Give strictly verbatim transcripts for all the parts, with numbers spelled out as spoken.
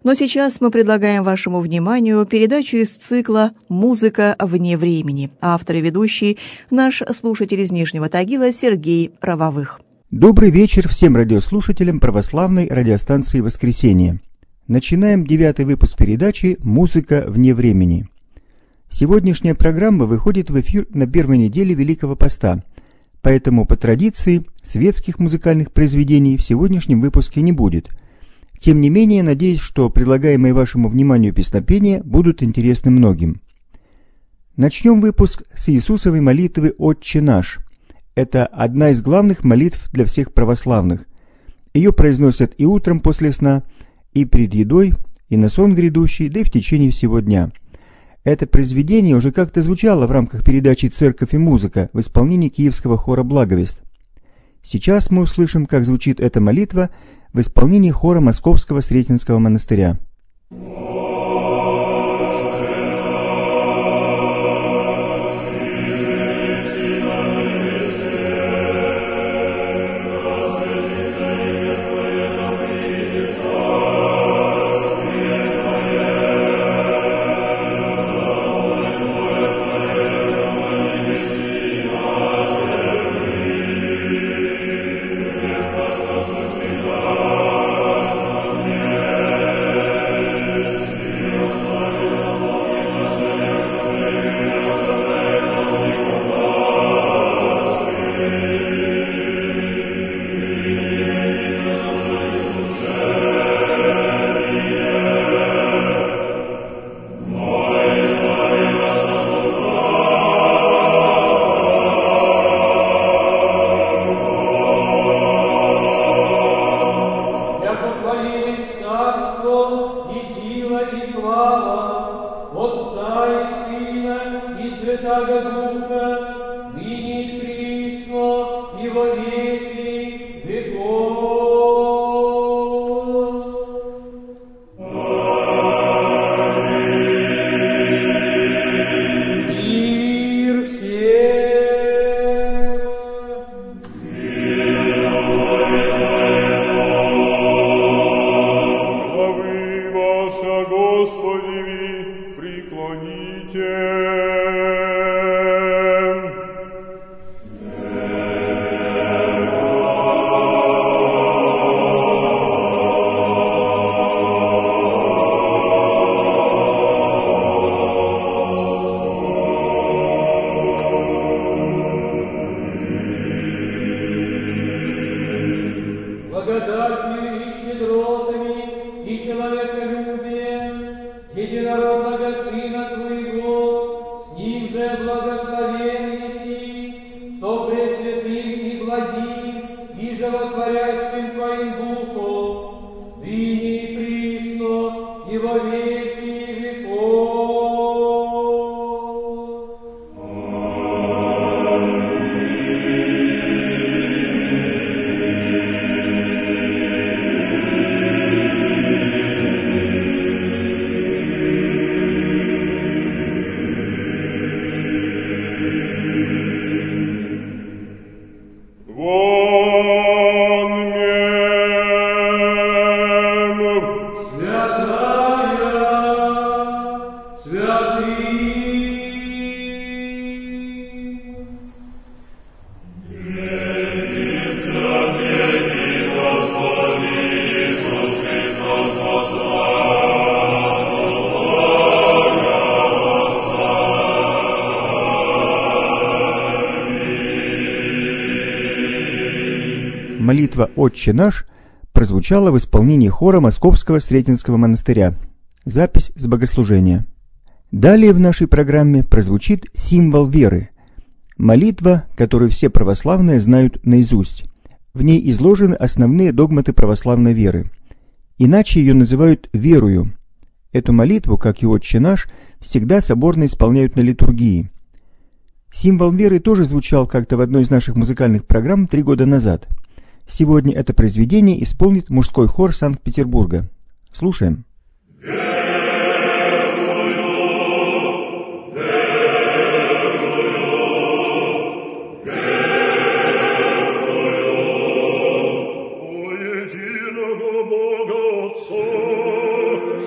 Но сейчас мы предлагаем вашему вниманию передачу из цикла «Музыка вне времени». Автор и ведущий – наш слушатель из Нижнего Тагила Сергей Правовых. Добрый вечер всем радиослушателям православной радиостанции «Воскресенье». Начинаем девятый выпуск передачи «Музыка вне времени». Сегодняшняя программа выходит в эфир на первой неделе Великого Поста, поэтому по традиции светских музыкальных произведений в сегодняшнем выпуске не будет. Тем не менее, надеюсь, что предлагаемые вашему вниманию песнопения будут интересны многим. Начнем выпуск с Иисусовой молитвы «Отче наш». Это одна из главных молитв для всех православных. Ее произносят и утром после сна, и перед едой, и на сон грядущий, да и в течение всего дня. Это произведение уже как-то звучало в рамках передачи «Церковь и музыка» в исполнении Киевского хора «Благовест». Сейчас мы услышим, как звучит эта молитва в исполнении хора Московского Сретенского монастыря. Молитва «Отче наш» прозвучала в исполнении хора Московского Сретенского монастыря. Запись с богослужения. Далее в нашей программе прозвучит «Символ веры». Молитва, которую все православные знают наизусть. В ней изложены основные догматы православной веры. Иначе ее называют «верую». Эту молитву, как и «Отче наш», всегда соборно исполняют на литургии. Символ веры тоже звучал как-то в одной из наших музыкальных программ три года назад. Сегодня это произведение исполнит мужской хор Санкт-Петербурга. Слушаем. О единого Бога Отца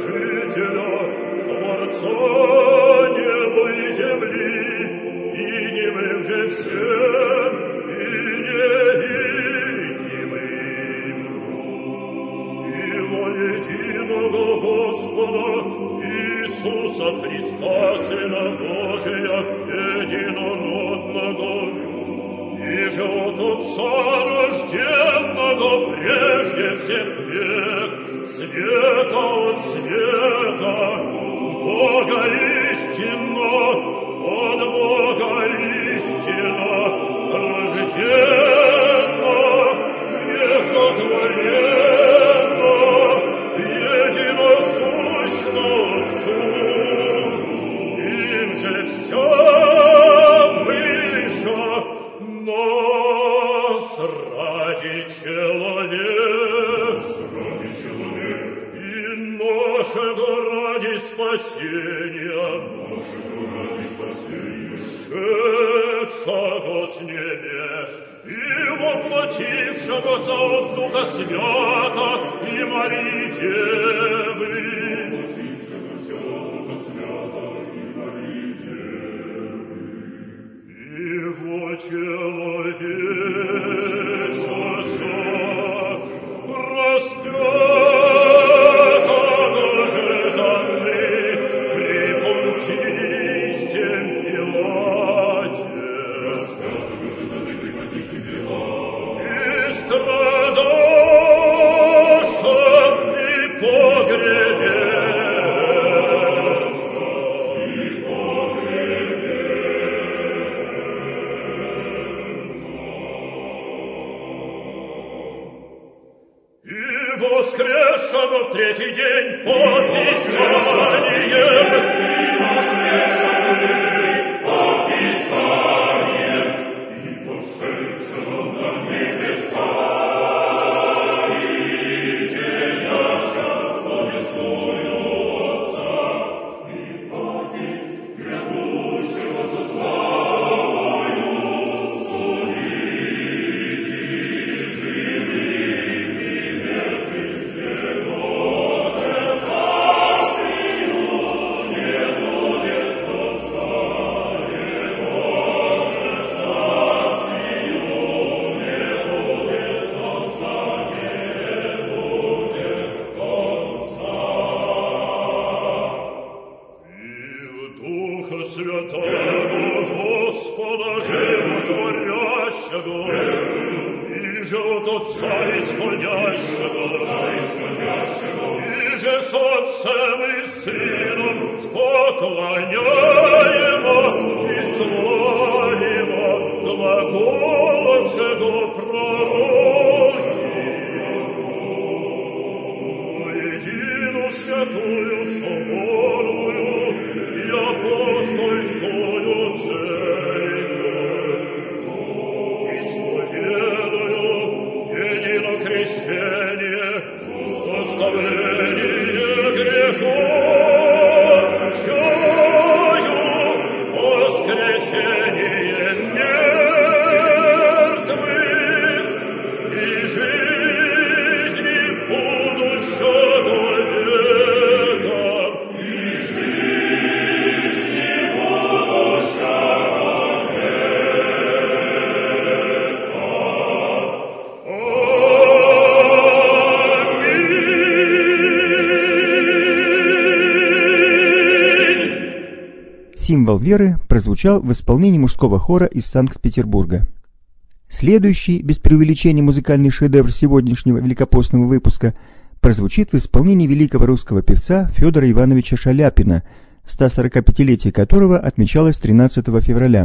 «Символ веры» прозвучал в исполнении мужского хора из Санкт-Петербурга. Следующий, без преувеличения, музыкальный шедевр сегодняшнего великопостного выпуска прозвучит в исполнении великого русского певца Федора Ивановича Шаляпина, сто сорокапятилетие которого отмечалось тринадцатого февраля.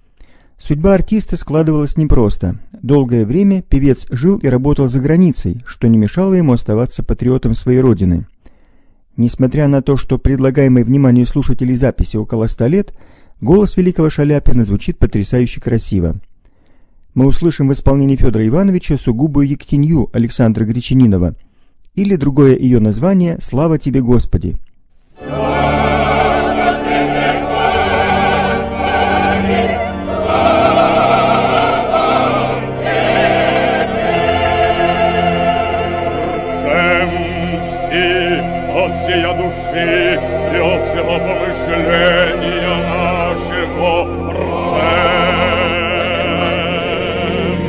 Судьба артиста складывалась непросто. Долгое время певец жил и работал за границей, что не мешало ему оставаться патриотом своей родины. Несмотря на то, что предлагаемой вниманию слушателей записи около ста лет, голос великого Шаляпина звучит потрясающе красиво. Мы услышим в исполнении Федора Ивановича сугубую ектенью Александра Гречанинова или другое ее название «Слава тебе, Господи». от сия души и от всего помышления нашего рцем.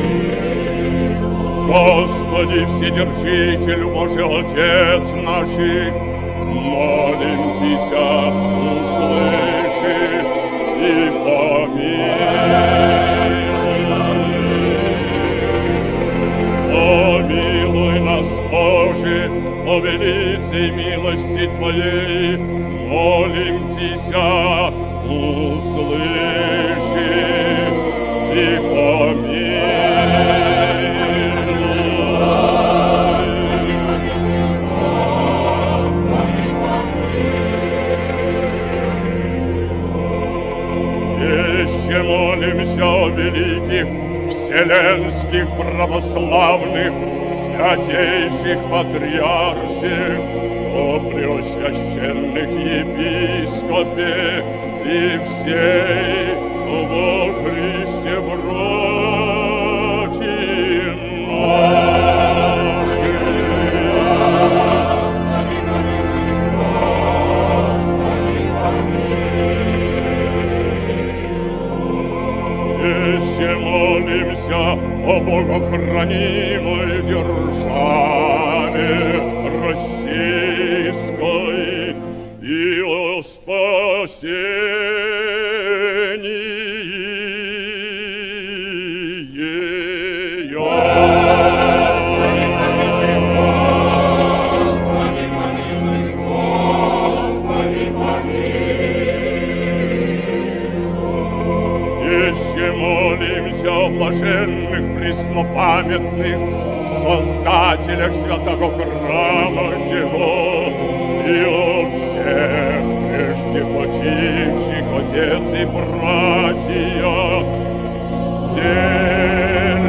Господи, Вседержитель, Боже, Отец наших, молим Тися, услыши и помилуй. Помилуй нас, Боже, по великой милости Твоей, молим Тися, услыши и помилуй. Еще молимся о великих вселенских православных святейших патриарсих, о преосвященных епископе и всей во Христе братья наши. Еще молимся о богохранимой державе российской и о спасении ее. Еще молимся о блаженных преснопамятных создателях святого храма сего и о всех прежде почивших отец и братья, здесь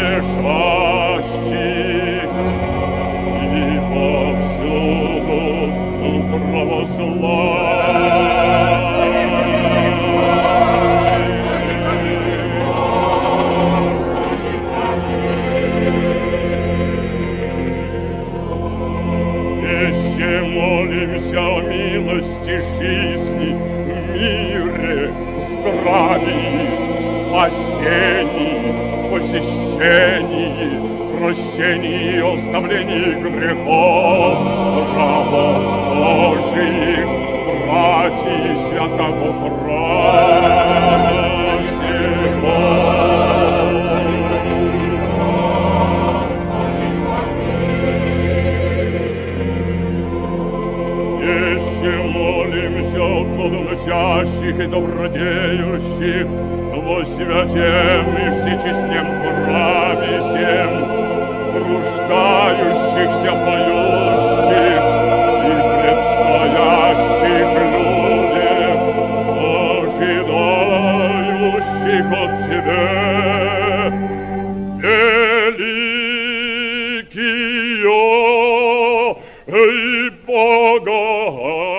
лежащих и повсюду православных. Молимся о милости жизни, мире, здравии, спасении, посещении, прощении и оставлении грехов, рабов Божиих, братьев святого храма сего. Молимся о плодоносящих и добродеющих во святем и всечестнем храме сем, труждающихся, поющих и предстоящих людях, ожидающих от Тебя великие и богатые.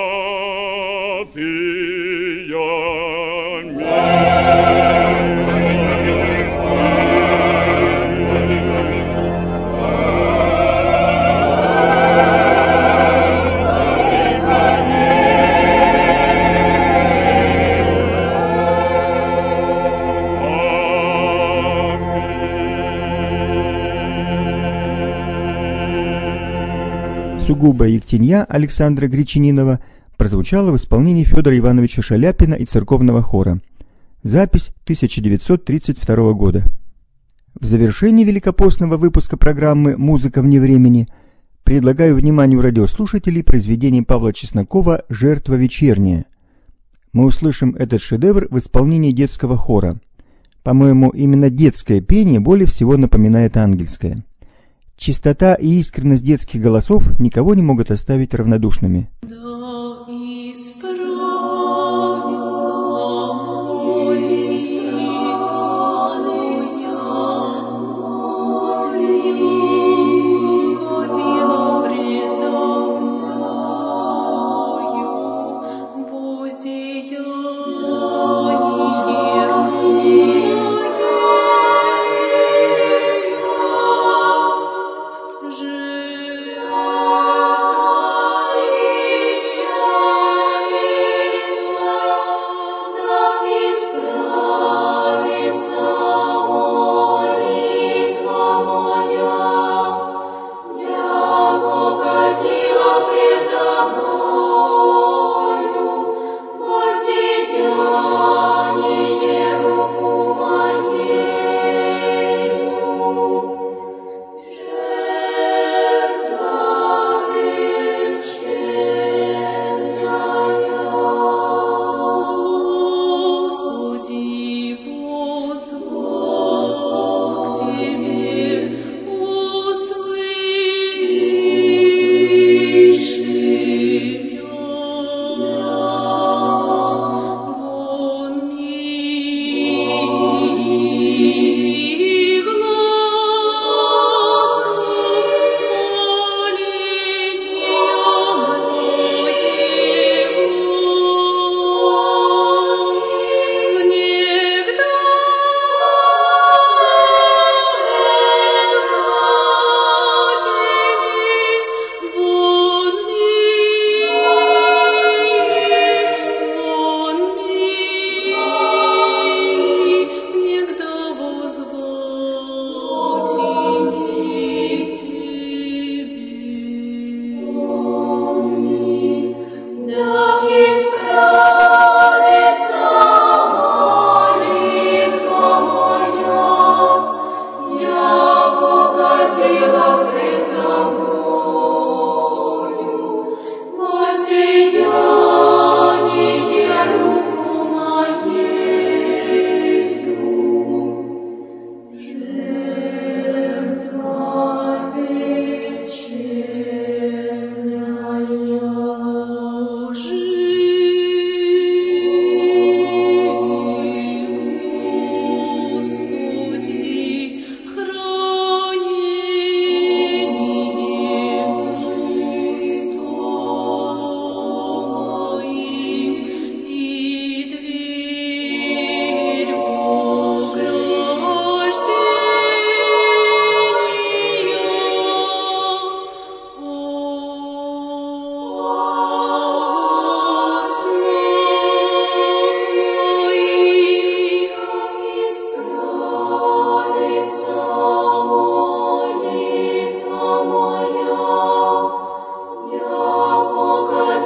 Сугубая Ектенья Александра Гречининова прозвучала в исполнении Федора Ивановича Шаляпина и церковного хора. Запись тысяча девятьсот тридцать второго года. В завершении великопостного выпуска программы «Музыка вне времени» предлагаю вниманию радиослушателей произведение Павла Чеснокова «Жертва вечерняя». Мы услышим этот шедевр в исполнении детского хора. По-моему, именно детское пение более всего напоминает ангельское. Чистота и искренность детских голосов никого не могут оставить равнодушными. Жертва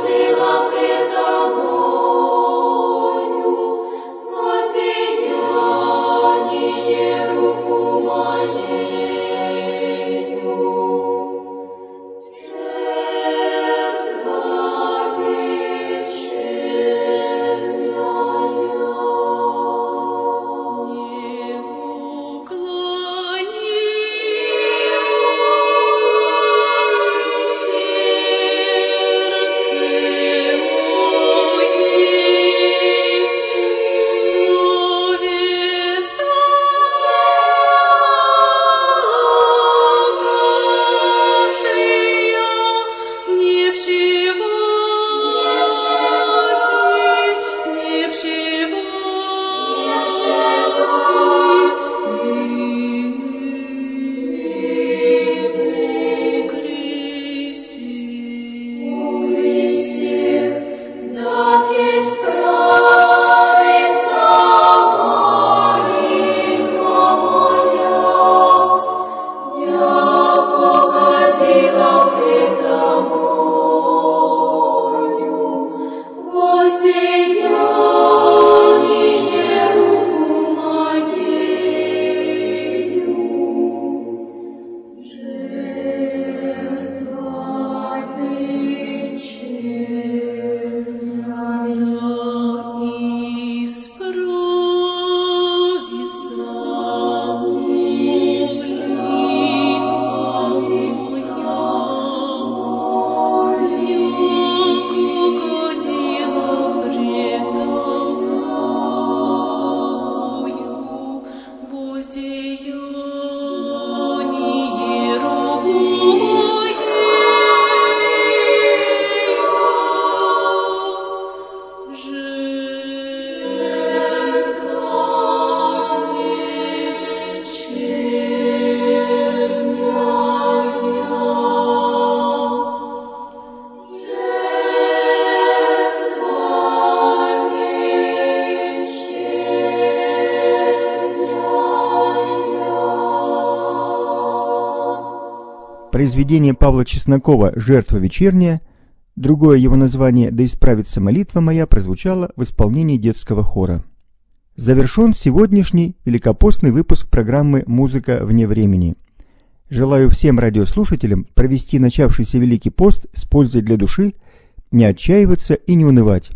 Произведение Павла Чеснокова «Жертва вечерняя», другое его название «Да исправится молитва моя» прозвучало в исполнении детского хора. Завершен сегодняшний великопостный выпуск программы «Музыка вне времени». Желаю всем радиослушателям провести начавшийся Великий пост с пользой для души, не отчаиваться и не унывать.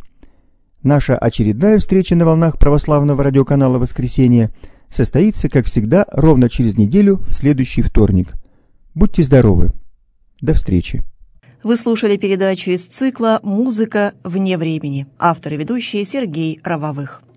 Наша очередная встреча на волнах православного радиоканала «Воскресенье» состоится, как всегда, ровно через неделю в следующий вторник. Будьте здоровы. До встречи. Вы слушали передачу из цикла «Музыка вне времени». Автор и ведущий Сергей Равовых.